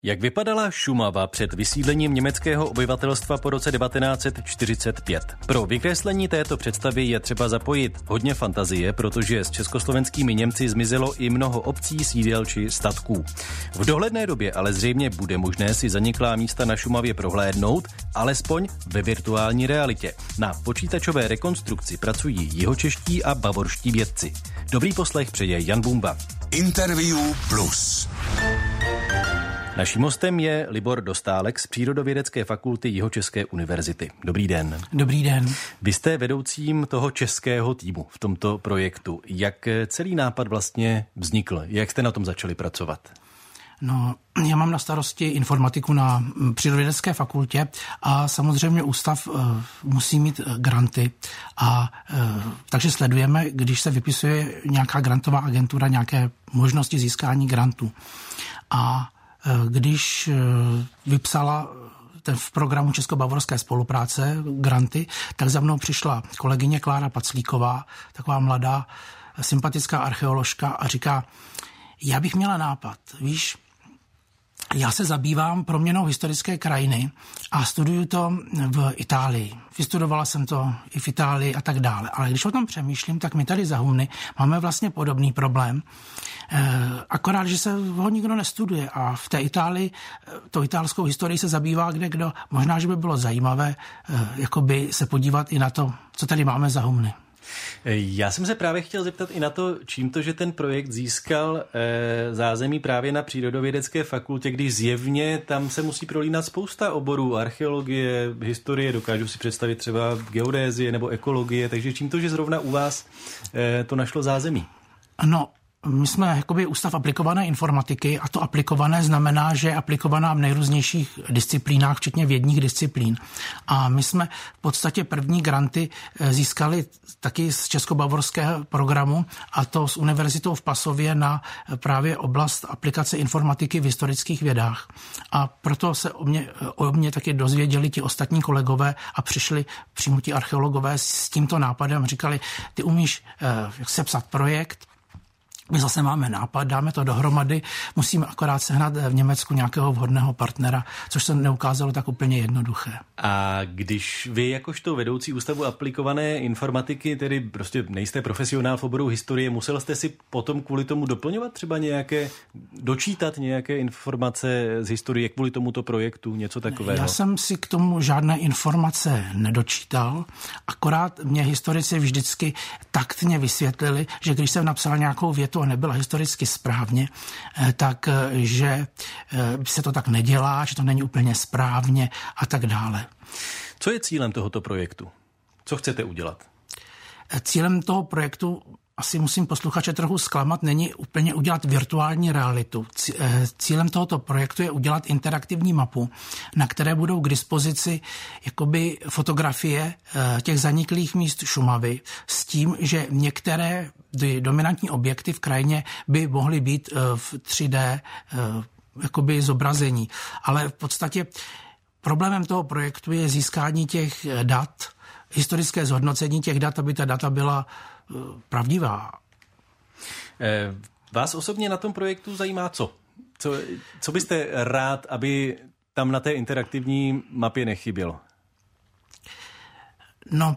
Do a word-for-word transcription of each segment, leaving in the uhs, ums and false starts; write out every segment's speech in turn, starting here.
Jak vypadala Šumava před vysídlením německého obyvatelstva po roce devatenáct set čtyřicet pět? Pro vykreslení této představy je třeba zapojit hodně fantazie, protože s československými Němci zmizelo i mnoho obcí, sídel či statků. V dohledné době ale zřejmě bude možné si zaniklá místa na Šumavě prohlédnout, alespoň ve virtuální realitě. Na počítačové rekonstrukci pracují jihočeští a bavorští vědci. Dobrý poslech přeje Jan Bumba. Interview plus. Naším hostem je Libor Dostálek z Přírodovědecké fakulty Jihočeské univerzity. Dobrý den. Dobrý den. Vy jste vedoucím toho českého týmu v tomto projektu. Jak celý nápad vlastně vznikl? Jak jste na tom začali pracovat? No, já mám na starosti informatiku na Přírodovědecké fakultě a samozřejmě ústav uh, musí mít granty a uh, takže sledujeme, když se vypisuje nějaká grantová agentura, nějaké možnosti získání grantů. A když vypsala ten v programu Česko-bavorské spolupráce granty, tak za mnou přišla kolegyně Klára Paclíková, taková mladá, sympatická archeoložka a říká, já bych měla nápad, víš, já se zabývám proměnou historické krajiny a studuju to v Itálii. Vystudovala jsem to i v Itálii a tak dále. Ale když o tom přemýšlím, tak my tady za Humny máme vlastně podobný problém. Akorát, že se ho nikdo nestuduje a v té Itálii, tou italskou historii se zabývá kde kdo. Možná, že by bylo zajímavé jakoby se podívat i na to, co tady máme za Humny. Já jsem se právě chtěl zeptat i na to, čím to, že ten projekt získal e, zázemí právě na Přírodovědecké fakultě, když zjevně tam se musí prolínat spousta oborů, archeologie, historie, dokážu si představit třeba geodézie nebo ekologie, takže čím to, že zrovna u vás e, to našlo zázemí? No, my jsme jakoby ústav aplikované informatiky a to aplikované znamená, že je aplikovaná v nejrůznějších disciplínách, včetně vědních disciplín. A my jsme v podstatě první granty získali taky z českobavorského programu a to s univerzitou v Pasově na právě oblast aplikace informatiky v historických vědách. A proto se o mě, o mě taky dozvěděli ti ostatní kolegové a přišli přímo ti archeologové s tímto nápadem. Říkali, ty umíš eh, sepsat projekt, my zase máme nápad, dáme to dohromady, musíme akorát sehnat v Německu nějakého vhodného partnera, což se neukázalo tak úplně jednoduché. A když vy jakožto vedoucí ústavu aplikované informatiky, tedy prostě nejste profesionál v oboru historie, musel jste si potom kvůli tomu doplňovat třeba nějaké, dočítat nějaké informace z historie kvůli tomuto projektu, něco takového? Já jsem si k tomu žádné informace nedočítal, akorát mě historici vždycky taktně vysvětlili, že když jsem napsal nějakou větu a nebyla historicky správně, tak že se to tak nedělá, že to není úplně správně a tak dále. Co je cílem tohoto projektu? Co chcete udělat? Cílem toho projektu, asi musím posluchače trochu zklamat, není úplně udělat virtuální realitu. Cílem tohoto projektu je udělat interaktivní mapu, na které budou k dispozici jakoby fotografie těch zaniklých míst Šumavy s tím, že některé dominantní objekty v krajině by mohly být v tři dé jakoby zobrazení. Ale v podstatě problémem toho projektu je získání těch dat, historické zhodnocení těch dat, aby ta data byla pravdivá. Vás osobně na tom projektu zajímá co? Co, co byste rád, aby tam na té interaktivní mapě nechybělo? No,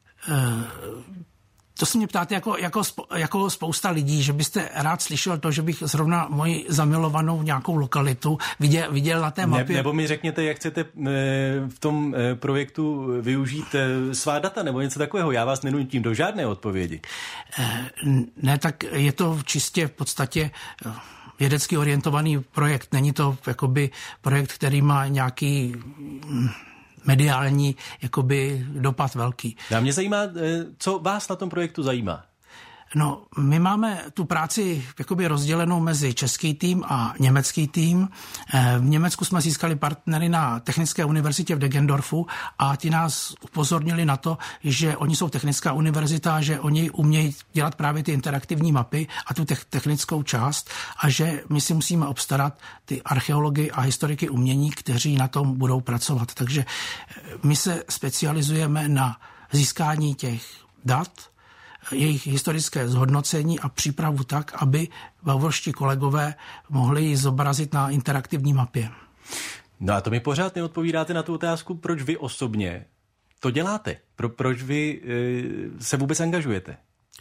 to se mě ptáte jako, jako, jako spousta lidí, že byste rád slyšel to, že bych zrovna moji zamilovanou nějakou lokalitu viděl, viděl na té mapě. Ne, nebo mi řekněte, jak chcete v tom projektu využít svá data nebo něco takového. Já vás nenutím do žádné odpovědi. Ne, tak je to čistě v podstatě vědecky orientovaný projekt. Není to jakoby projekt, který má nějaký mediální jakoby dopad velký. A mě zajímá, co vás na tom projektu zajímá. No, my máme tu práci jakoby rozdělenou mezi český tým a německý tým. V Německu jsme získali partnery na Technické univerzitě v Deggendorfu a ti nás upozornili na to, že oni jsou technická univerzita, že oni umějí dělat právě ty interaktivní mapy a tu technickou část a že my si musíme obstarat ty archeology a historiky umění, kteří na tom budou pracovat. Takže my se specializujeme na získání těch dat, jejich historické zhodnocení a přípravu tak, aby bavorští kolegové mohli ji zobrazit na interaktivní mapě. No a to mi pořád neodpovídáte na tu otázku, proč vy osobně to děláte? Pro, proč vy e, se vůbec angažujete?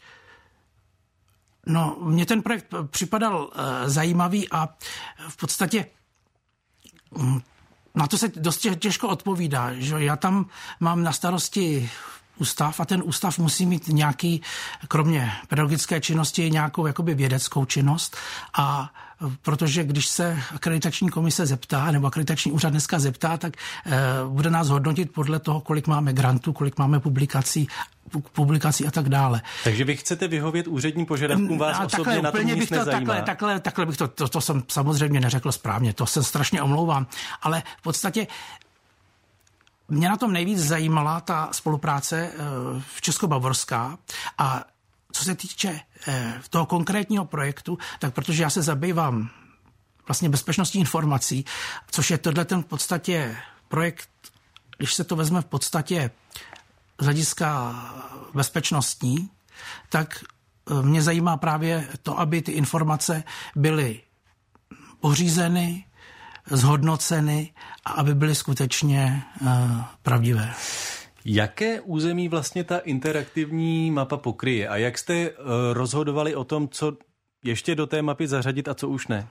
No, mně ten projekt připadal e, zajímavý a v podstatě m, na to se dost těžko odpovídá, že já tam mám na starosti ústav a ten ústav musí mít nějaký, kromě pedagogické činnosti, nějakou jakoby vědeckou činnost a protože když se akreditační komise zeptá, nebo akreditační úřad dneska zeptá, tak e, bude nás hodnotit podle toho, kolik máme grantů, kolik máme publikací, publikací a tak dále. Takže vy chcete vyhovět úředním požadavkům, vás a osobně na tom nic nezajímá? Takhle, takhle, takhle bych to, to, to jsem samozřejmě neřekl správně, to se strašně omlouvám, ale v podstatě mě na tom nejvíc zajímala ta spolupráce v Česko-Bavorská a co se týče toho konkrétního projektu, tak protože já se zabývám vlastně bezpečností informací, což je tohle ten v podstatě projekt, když se to vezme v podstatě z hlediska bezpečnostní, tak mě zajímá právě to, aby ty informace byly pořízeny, zhodnoceny a aby byly skutečně uh, pravdivé. Jaké území vlastně ta interaktivní mapa pokryje a jak jste uh, rozhodovali o tom, co ještě do té mapy zařadit a co už ne?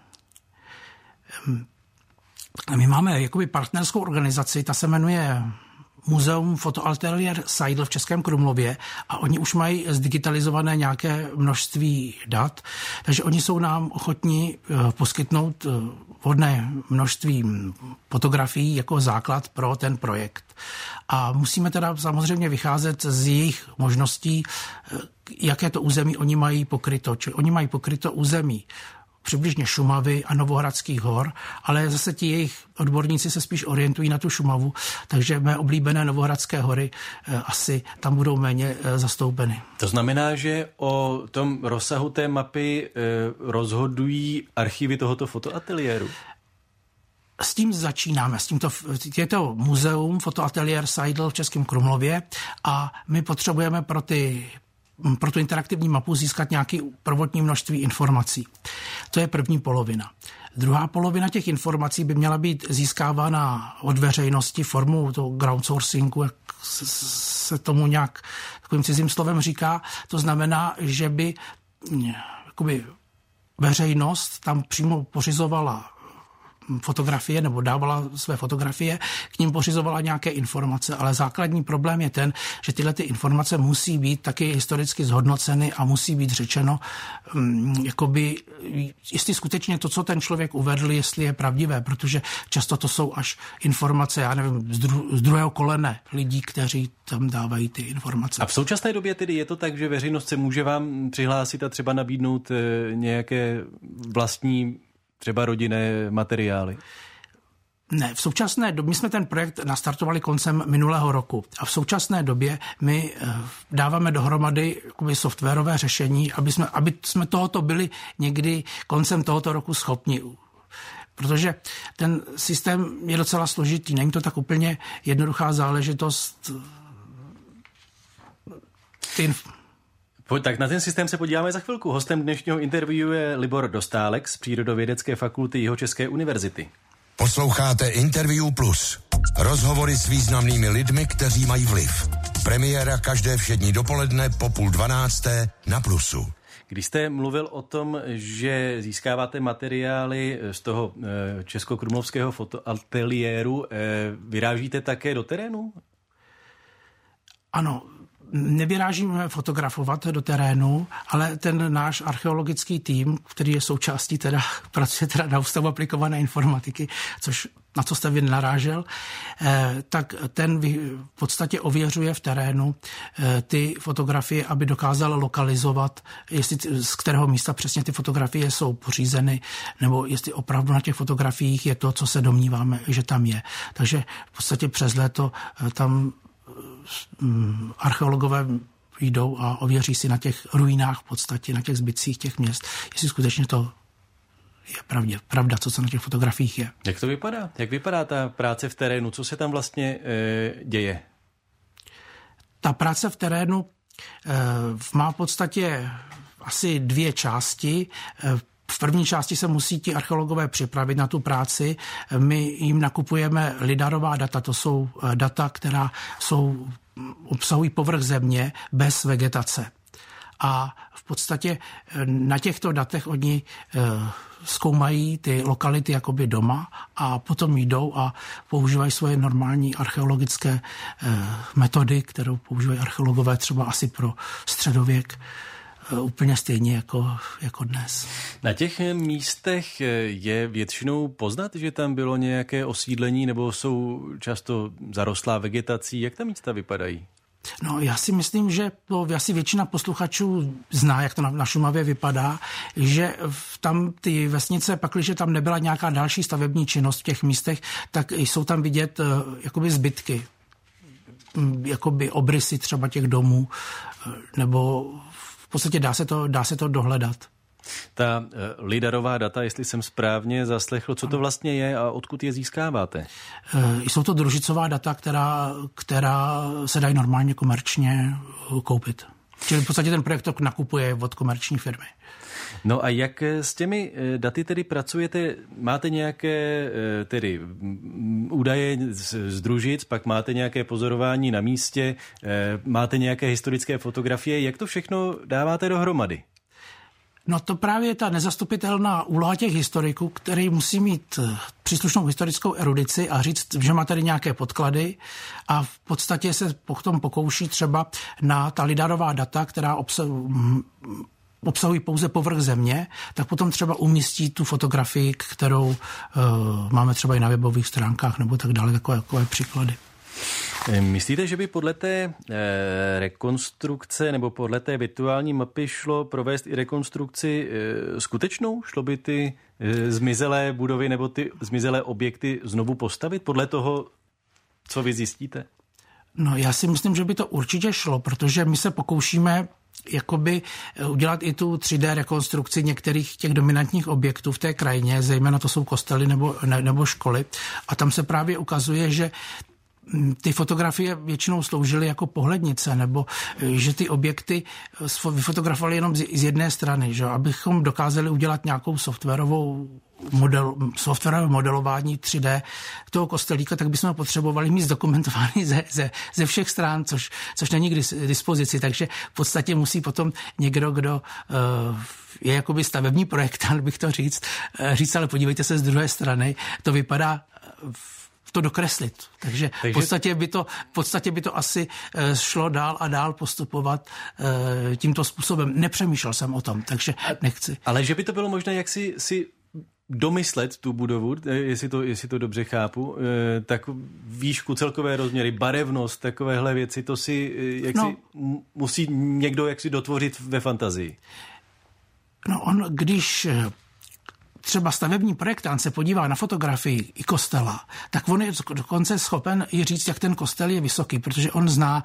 My máme jakoby partnerskou organizaci, ta se jmenuje Muzeum Fotoateliér Seidl v Českém Krumlově a oni už mají zdigitalizované nějaké množství dat, takže oni jsou nám ochotní poskytnout vhodné množství fotografií jako základ pro ten projekt. A musíme teda samozřejmě vycházet z jejich možností, jaké to území oni mají pokryto. Čili oni mají pokryto území přibližně Šumavy a Novohradských hor, ale zase ti jejich odborníci se spíš orientují na tu Šumavu, takže mé oblíbené Novohradské hory e, asi tam budou méně e, zastoupeny. To znamená, že o tom rozsahu té mapy e, rozhodují archivy tohoto fotoateliéru? S tím začínáme. S tímto, je to muzeum Fotoateliér Seidl v Českém Krumlově a my potřebujeme pro ty pro tu interaktivní mapu získat nějaké prvotní množství informací. To je první polovina. Druhá polovina těch informací by měla být získávána od veřejnosti formou toho crowdsourcingu, jak se tomu nějak takovým cizím slovem říká. To znamená, že by jakoby veřejnost tam přímo pořizovala fotografie nebo dávala své fotografie, k ním pořizovala nějaké informace, ale základní problém je ten, že tyhle ty informace musí být taky historicky zhodnoceny a musí být řečeno, jakoby, jestli skutečně to, co ten člověk uvedl, jestli je pravdivé, protože často to jsou až informace, já nevím, z, dru- z druhého kolene lidí, kteří tam dávají ty informace. A v současné době tedy je to tak, že veřejnost se může vám přihlásit a třeba nabídnout nějaké vlastní třeba rodinné materiály? Ne, v současné době, my jsme ten projekt nastartovali koncem minulého roku a v současné době my dáváme dohromady softwarové řešení, aby jsme, aby jsme tohoto byli někdy koncem tohoto roku schopni. Protože ten systém je docela složitý, není to tak úplně jednoduchá záležitost. Ty Tak na ten systém se podíváme za chvilku. Hostem dnešního interview je Libor Dostálek z Přírodovědecké fakulty Jihočeské univerzity. Posloucháte Interview Plus. Rozhovory s významnými lidmi, kteří mají vliv. Premiéra každé všední dopoledne po půl dvanácté na Plusu. Když jste mluvil o tom, že získáváte materiály z toho českokrumlovského fotoateliéru, vyrážíte také do terénu? Ano, nevyrážíme fotografovat do terénu, ale ten náš archeologický tým, který je součástí, teda pracuje teda na Ústavu aplikované informatiky, což na co jste vy narážel, eh, tak ten v podstatě ověřuje v terénu eh, ty fotografie, aby dokázal lokalizovat, jestli z kterého místa přesně ty fotografie jsou pořízeny, nebo jestli opravdu na těch fotografiích je to, co se domníváme, že tam je. Takže v podstatě přes léto eh, tam archeologové jdou a ověří si na těch ruinách v podstatě, na těch zbytcích těch měst, jestli skutečně to je pravdě, pravda, co se na těch fotografiích je. Jak to vypadá? Jak vypadá ta práce v terénu? Co se tam vlastně e, děje? Ta práce v terénu má v podstatě asi dvě části. V první části se musí ti archeologové připravit na tu práci. My jim nakupujeme lidarová data, to jsou data, která jsou, obsahují povrch země bez vegetace. A v podstatě na těchto datech oni zkoumají ty lokality jakoby doma a potom jdou a používají svoje normální archeologické metody, kterou používají archeologové třeba asi pro středověk, úplně stejně jako, jako dnes. Na těch místech je většinou poznat, že tam bylo nějaké osídlení nebo jsou často zarostlá vegetací? Jak ta místa vypadají? No, já si myslím, že to asi většina posluchačů zná, jak to na, na Šumavě vypadá, že tam ty vesnice, pakliže tam nebyla nějaká další stavební činnost v těch místech, tak jsou tam vidět uh, jakoby zbytky, jakoby obrysy třeba těch domů, nebo v podstatě dá se to, dá se to dohledat. Ta uh, lidarová data, jestli jsem správně zaslechl, co to vlastně je a odkud je získáváte? Uh, jsou to družicová data, která, která se dají normálně komerčně koupit. Čili v podstatě ten projekt to nakupuje od komerční firmy. No a jak s těmi daty tedy pracujete? Máte nějaké tedy údaje z družic, pak máte nějaké pozorování na místě, máte nějaké historické fotografie. Jak to všechno dáváte dohromady? No to právě je ta nezastupitelná úloha těch historiků, který musí mít příslušnou historickou erudici a říct, že má tady nějaké podklady a v podstatě se potom pokouší třeba na ta lidarová data, která obsahují obsahují pouze povrch země, tak potom třeba umístí tu fotografii, kterou uh, máme třeba i na webových stránkách nebo tak dále, takové, takové příklady. Myslíte, že by podle té e, rekonstrukce nebo podle té virtuální mapy šlo provést i rekonstrukci e, skutečnou? Šlo by ty e, zmizelé budovy nebo ty zmizelé objekty znovu postavit podle toho, co vy zjistíte? No já si myslím, že by to určitě šlo, protože my se pokoušíme jakoby udělat i tu tři dé rekonstrukci některých těch dominantních objektů v té krajině, zejména to jsou kostely nebo, ne, nebo školy. A tam se právě ukazuje, že ty fotografie většinou sloužily jako pohlednice, nebo že ty objekty vyfotografovali jenom z jedné strany, že? Abychom dokázali udělat nějakou softwarovou model, softwarové modelování tři dé toho kostelíka, tak bychom potřebovali mít zdokumentovaný ze, ze, ze všech stran, což, což není k dispozici, takže v podstatě musí potom někdo, kdo uh, je jakoby stavební projektant, bych to říct, uh, říct, ale podívejte se z druhé strany, to vypadá uh, to dokreslit. Takže, Takže... V, podstatě by to, v podstatě by to asi šlo dál a dál postupovat tímto způsobem. Nepřemýšlel jsem o tom, takže nechci. Ale že by to bylo možné, jak si, si domyslet tu budovu, jestli to, jestli to dobře chápu, tak výšku, celkové rozměry, barevnost, takovéhle věci, to si, jak no. si musí někdo jak si dotvořit ve fantazii. No on, když třeba stavební projektant se podívá na fotografii i kostela, tak on je dokonce schopen i říct, jak ten kostel je vysoký, protože on zná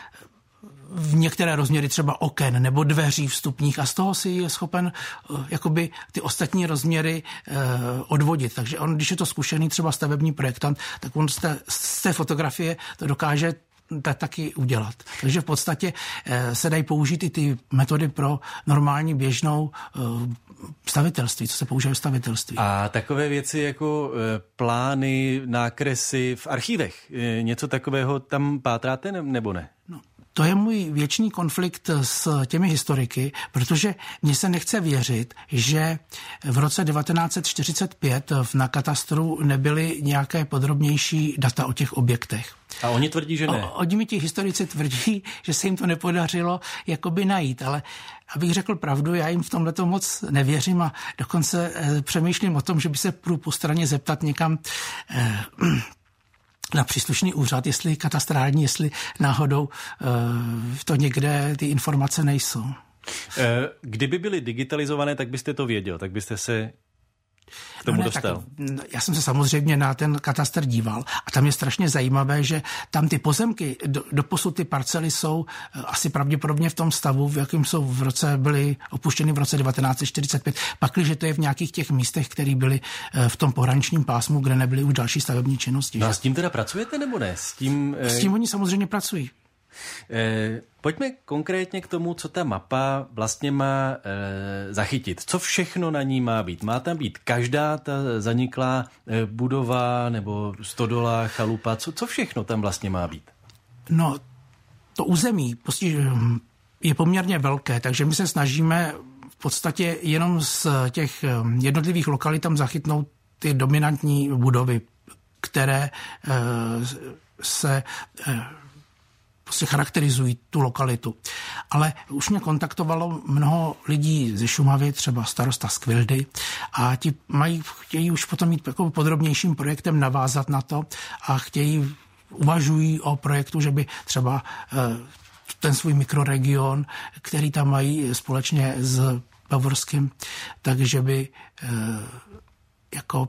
v některé rozměry třeba oken nebo dveří vstupních a z toho si je schopen uh, jakoby ty ostatní rozměry uh, odvodit. Takže on, když je to zkušený třeba stavební projektant, tak on z té, z té fotografie to dokáže tak taky udělat. Takže v podstatě eh, se dají použít i ty metody pro normální běžnou eh, stavitelství, co se používá v stavitelství. A takové věci jako eh, plány, nákresy v archívech, eh, něco takového tam pátráte nebo ne? No. To je můj věčný konflikt s těmi historiky, protože mně se nechce věřit, že v roce devatenáct set čtyřicet pět na katastru nebyly nějaké podrobnější data o těch objektech. A oni tvrdí, že ne. O, oni mi ti historici tvrdí, že se jim to nepodařilo jakoby najít, ale abych řekl pravdu, já jim v tomhleto moc nevěřím a dokonce eh, přemýšlím o tom, že by se prů po straně zeptat někam eh, na příslušný úřad, jestli katastrální, jestli náhodou e, to někde ty informace nejsou. Kdyby byly digitalizované, tak byste to věděl, tak byste se k tomu no ne, dostal. Tak, já jsem se samozřejmě na ten katastr díval a tam je strašně zajímavé, že tam ty pozemky, do, doposud ty parcely jsou asi pravděpodobně v tom stavu, v jakým jsou v roce, byly opuštěny v roce devatenáct set čtyřicet pět, pakliže to je v nějakých těch místech, které byly v tom pohraničním pásmu, kde nebyly už další stavební činnosti. No a s tím teda pracujete nebo ne? S tím, s tím oni samozřejmě pracují. E, pojďme konkrétně k tomu, co ta mapa vlastně má e, zachytit. Co všechno na ní má být? Má tam být každá ta zaniklá e, budova nebo stodola, chalupa? Co, co všechno tam vlastně má být? No, to území je poměrně velké, takže my se snažíme v podstatě jenom z těch jednotlivých lokalit tam zachytnout ty dominantní budovy, které se prostě charakterizují tu lokalitu. Ale už mě kontaktovalo mnoho lidí ze Šumavy, třeba starosta z Kvildy, a ti mají, chtějí už potom mít jako podrobnějším projektem navázat na to a chtějí, uvažují o projektu, že by třeba ten svůj mikroregion, který tam mají společně s Bavorským, takže by jako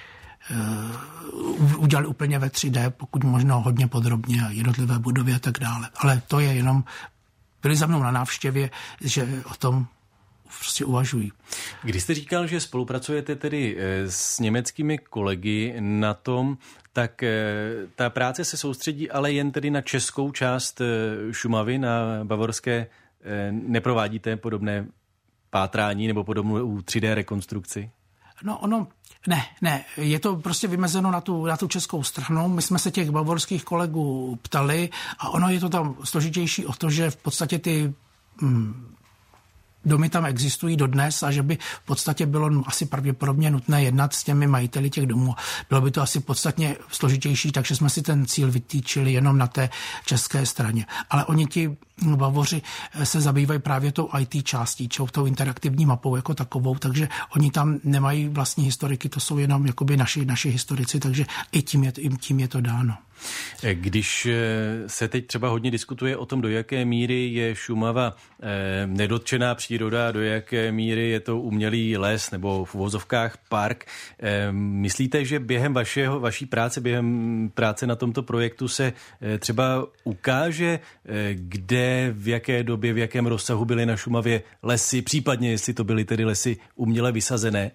udělali úplně ve tři dé, pokud možno hodně podrobně, jednotlivé budovy a tak dále. Ale to je jenom, byli za mnou na návštěvě, že o tom prostě uvažují. Když jste říkal, že spolupracujete tedy s německými kolegy na tom, tak ta práce se soustředí ale jen tedy na českou část Šumavy, na bavorské, neprovádíte podobné pátrání nebo podobnou tři dé rekonstrukci? No ono, ne, ne, je to prostě vymezeno na tu, na tu českou stranu. My jsme se těch bavorských kolegů ptali a ono je to tam složitější o to, že v podstatě ty hm, domy tam existují dodnes a že by v podstatě bylo asi pravděpodobně nutné jednat s těmi majiteli těch domů. Bylo by to asi podstatně složitější, takže jsme si ten cíl vytýčili jenom na té české straně. Ale oni ti Bavoři se zabývají právě tou í té částí, tou interaktivní mapou jako takovou, takže oni tam nemají vlastní historiky, to jsou jenom jakoby naši, naši historici, takže i tím je, tím je to dáno. Když se teď třeba hodně diskutuje o tom, do jaké míry je Šumava eh, nedotčená příroda, do jaké míry je to umělý les nebo v uvozovkách park, eh, myslíte, že během vašeho, vaší práce, během práce na tomto projektu se eh, třeba ukáže, eh, kde, v jaké době, v jakém rozsahu byly na Šumavě lesy, případně jestli to byly tedy lesy uměle vysazené?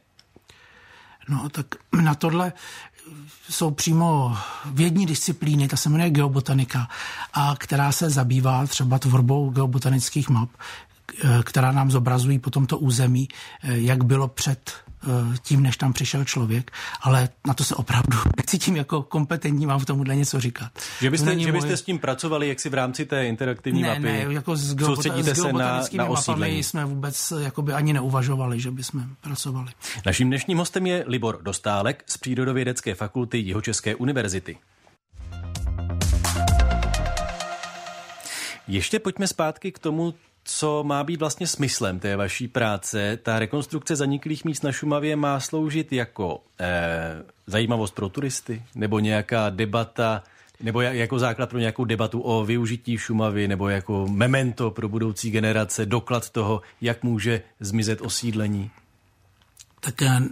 No tak na tohle jsou přímo vědní disciplíny, ta se jmenuje geobotanika, a která se zabývá třeba tvorbou geobotanických map, která nám zobrazují po tomto území, jak bylo před tím, než tam přišel člověk, ale na to se opravdu necítím jako kompetentní, mám v tomuhle něco říkat. Že byste, že byste moje... s tím pracovali, jak si v rámci té interaktivní ne, mapy? Ne, jako s, geobota- s geobotanickými na, na mapami jsme vůbec jakoby ani neuvažovali, že bychom pracovali. Naším dnešním hostem je Libor Dostálek z Přírodovědecké fakulty Jihočeské univerzity. Ještě pojďme zpátky k tomu, co má být vlastně smyslem té vaší práce. Ta rekonstrukce zaniklých míst na Šumavě má sloužit jako eh, zajímavost pro turisty, nebo nějaká debata, nebo jako základ pro nějakou debatu o využití Šumavy, nebo jako memento pro budoucí generace, doklad toho, jak může zmizet osídlení? Tak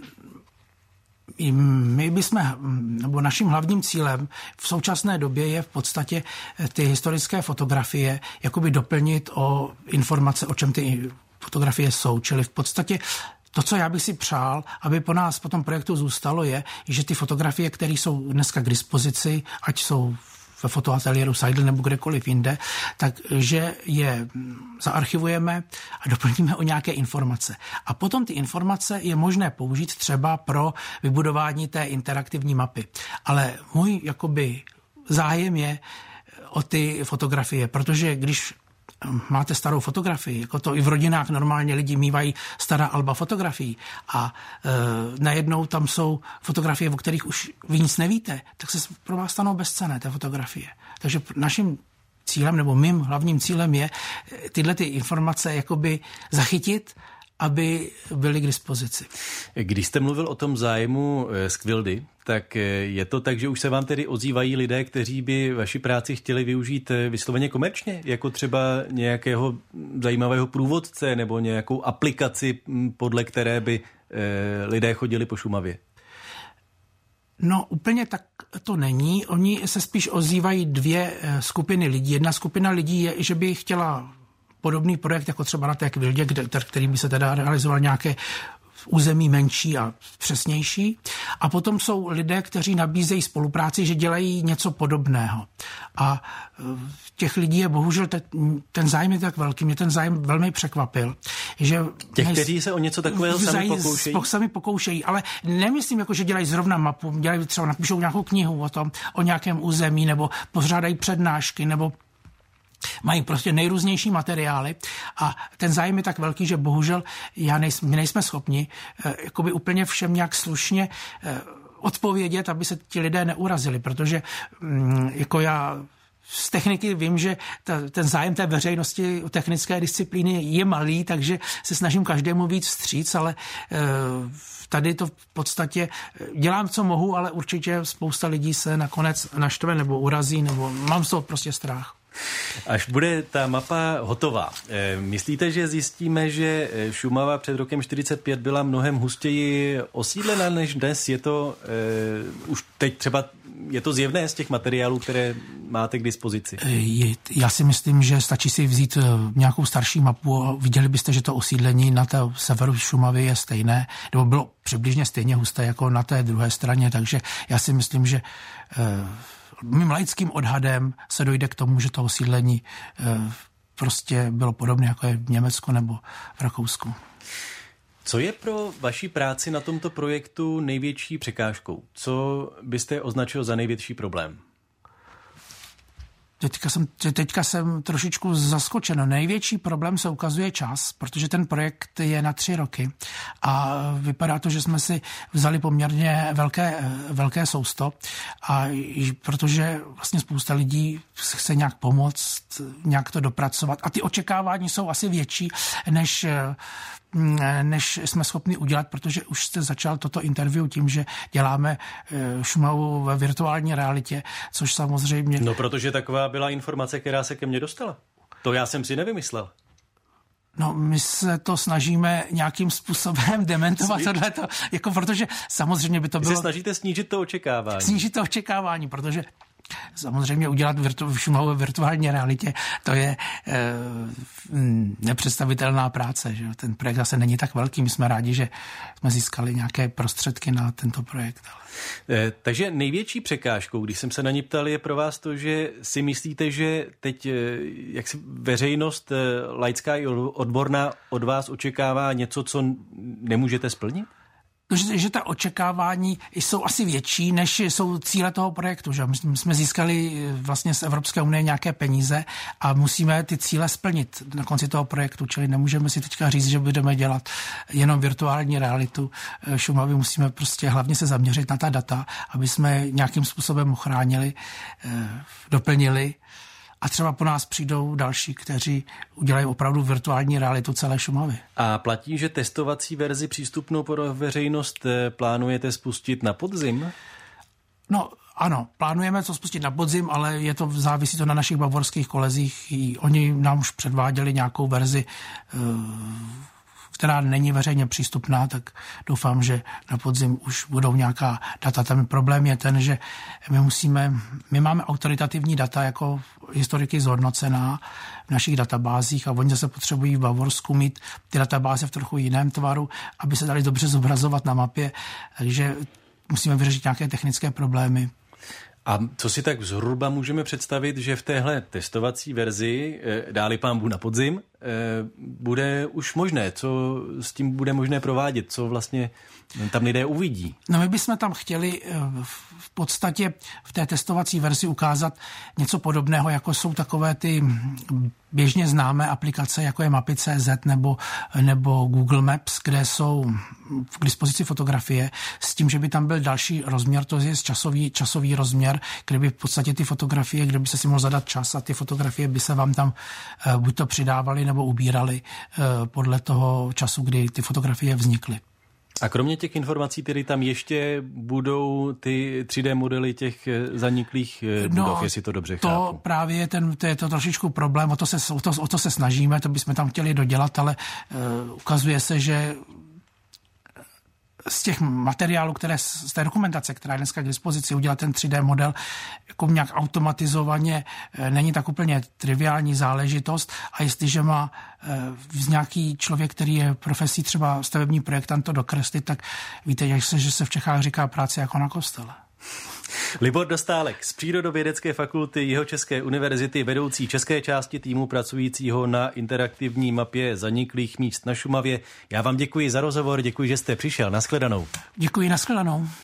my bychom, nebo naším hlavním cílem v současné době je v podstatě ty historické fotografie jakoby doplnit o informace, o čem ty fotografie jsou. Čili v podstatě to, co já bych si přál, aby po nás po tom projektu zůstalo, je, že ty fotografie, které jsou dneska k dispozici, ať jsou ve fotoateliéru Seidl nebo kdekoliv jinde, takže je zaarchivujeme a doplníme o nějaké informace. A potom ty informace je možné použít třeba pro vybudování té interaktivní mapy. Ale můj jakoby zájem je o ty fotografie, protože když máte starou fotografii, jako to i v rodinách normálně lidi mívají stará alba fotografií a e, najednou tam jsou fotografie, o kterých už vy nic nevíte, tak se pro vás stanou bezcenné té fotografie. Takže naším cílem, nebo mým hlavním cílem je tyhle ty informace jakoby zachytit, aby byly k dispozici. Když jste mluvil o tom zájmu z Kvildy, tak je to tak, že už se vám tedy ozývají lidé, kteří by vaši práci chtěli využít vysloveně komerčně, jako třeba nějakého zajímavého průvodce nebo nějakou aplikaci, podle které by lidé chodili po Šumavě? No úplně tak to není. Oni se spíš ozývají dvě skupiny lidí. Jedna skupina lidí je, že by chtěla podobný projekt, jako třeba na té Kvildě, který by se teda realizoval nějaké území menší a přesnější. A potom jsou lidé, kteří nabízejí spolupráci, že dělají něco podobného. A těch lidí je bohužel te, ten zájem je tak velký, mě ten zájem velmi překvapil. Že těch, kteří se o něco takového sami pokoušejí? Sami pokoušejí, ale nemyslím, jako, že dělají zrovna mapu, dělají třeba, napíšou nějakou knihu o tom, o nějakém území, nebo pořádají přednášky, nebo mají prostě nejrůznější materiály a ten zájem je tak velký, že bohužel já nejsme, my nejsme schopni eh, jakoby úplně všem nějak slušně eh, odpovědět, aby se ti lidé neurazili, protože hm, jako já z techniky vím, že ta, ten zájem té veřejnosti o technické disciplíny je malý, takže se snažím každému víc vstříc, ale eh, tady to v podstatě dělám, co mohu, ale určitě spousta lidí se nakonec naštve nebo urazí, nebo mám z toho prostě strach. Až bude ta mapa hotová, myslíte, že zjistíme, že Šumava před rokem čtyřicet pět byla mnohem hustěji osídlena než dnes? Je to uh, už teď třeba, je to zjevné z těch materiálů, které máte k dispozici? Je, já si myslím, že stačí si vzít nějakou starší mapu a viděli byste, že to osídlení na té severu Šumavy je stejné, nebo bylo přibližně stejně husté jako na té druhé straně, takže já si myslím, že uh, mým laickým odhadem se dojde k tomu, že to osídlení e, prostě bylo podobné, jako je v Německu nebo v Rakousku. Co je pro vaši práci na tomto projektu největší překážkou? Co byste označil za největší problém? Teďka jsem, teďka jsem trošičku zaskočen. Největší problém se ukazuje čas, protože ten projekt je na tři roky a vypadá to, že jsme si vzali poměrně velké, velké sousto a protože vlastně spousta lidí chce nějak pomoct, nějak to dopracovat a ty očekávání jsou asi větší, než než jsme schopni udělat, protože už jste začal toto interview tím, že děláme Šumavu ve virtuální realitě, což samozřejmě... No, protože taková byla informace, která se ke mně dostala. To já jsem si nevymyslel. No, my se to snažíme nějakým způsobem dementovat tohleto, jako protože samozřejmě by to bylo... Vy se snažíte snížit to očekávání. Snížit to očekávání, protože samozřejmě udělat virtu, Šumavu ve virtuální realitě, to je e, nepředstavitelná práce. Že? Ten projekt zase není tak velký. My jsme rádi, že jsme získali nějaké prostředky na tento projekt. E, takže největší překážkou, když jsem se na ní ptal, je pro vás to, že si myslíte, že teď jak si veřejnost laická i odborná od vás očekává něco, co nemůžete splnit? Že, že ta očekávání jsou asi větší, než jsou cíle toho projektu. Že? My jsme získali vlastně z Evropské unie nějaké peníze a musíme ty cíle splnit na konci toho projektu, čili nemůžeme si teďka říct, že budeme dělat jenom virtuální realitu Šumavy. Musíme prostě hlavně se zaměřit na ta data, aby jsme nějakým způsobem ochránili, doplnili. A třeba po nás přijdou další, kteří udělají opravdu virtuální realitu celé Šumavy. A platí, že testovací verzi přístupnou pro veřejnost plánujete spustit na podzim? No ano, plánujeme to spustit na podzim, ale je to, závisí to na našich bavorských kolezích. Oni nám už předváděli nějakou verzi, která není veřejně přístupná, tak doufám, že na podzim už budou nějaká data. Tam problém je ten, že my musíme, my máme autoritativní data jako historiky zhodnocená v našich databázích a oni zase potřebují v Bavorsku mít ty databáze v trochu jiném tvaru, aby se dali dobře zobrazovat na mapě, takže musíme vyřešit nějaké technické problémy. A co si tak zhruba můžeme představit, že v téhle testovací verzi, dáli pán Bůh na podzim, bude už možné? Co s tím bude možné provádět? Co vlastně tam lidé uvidí? No my bychom tam chtěli v podstatě v té testovací verzi ukázat něco podobného, jako jsou takové ty běžně známé aplikace, jako je Mapy tečka cé zet nebo, nebo Google Maps, kde jsou k dispozici fotografie, s tím, že by tam byl další rozměr, to je časový, časový rozměr, kde by v podstatě ty fotografie, kde by se si mohl zadat čas a ty fotografie by se vám tam buď to přidávaly nebo ubíraly podle toho času, kdy ty fotografie vznikly. A kromě těch informací, tedy tam ještě budou ty tři dé modely těch zaniklých budov, no, jestli to dobře to chápu. Právě je, ten, to je to trošičku problém, o to, se, o, to, o to se snažíme, to bychom tam chtěli dodělat, ale uh, ukazuje se, že z těch materiálů, které z té dokumentace, která je dneska k dispozici, udělat ten tři dé model jako nějak automatizovaně není tak úplně triviální záležitost a jestliže má nějaký člověk, který je profesí třeba stavební projektant to dokreslit, tak víte, jak se, že se v Čechách říká práce jako na kostele. Libor Dostálek z Přírodovědecké fakulty Jihočeské univerzity, vedoucí české části týmu pracujícího na interaktivní mapě zaniklých míst na Šumavě. Já vám děkuji za rozhovor, děkuji, že jste přišel. Nashledanou. Děkuji, nashledanou.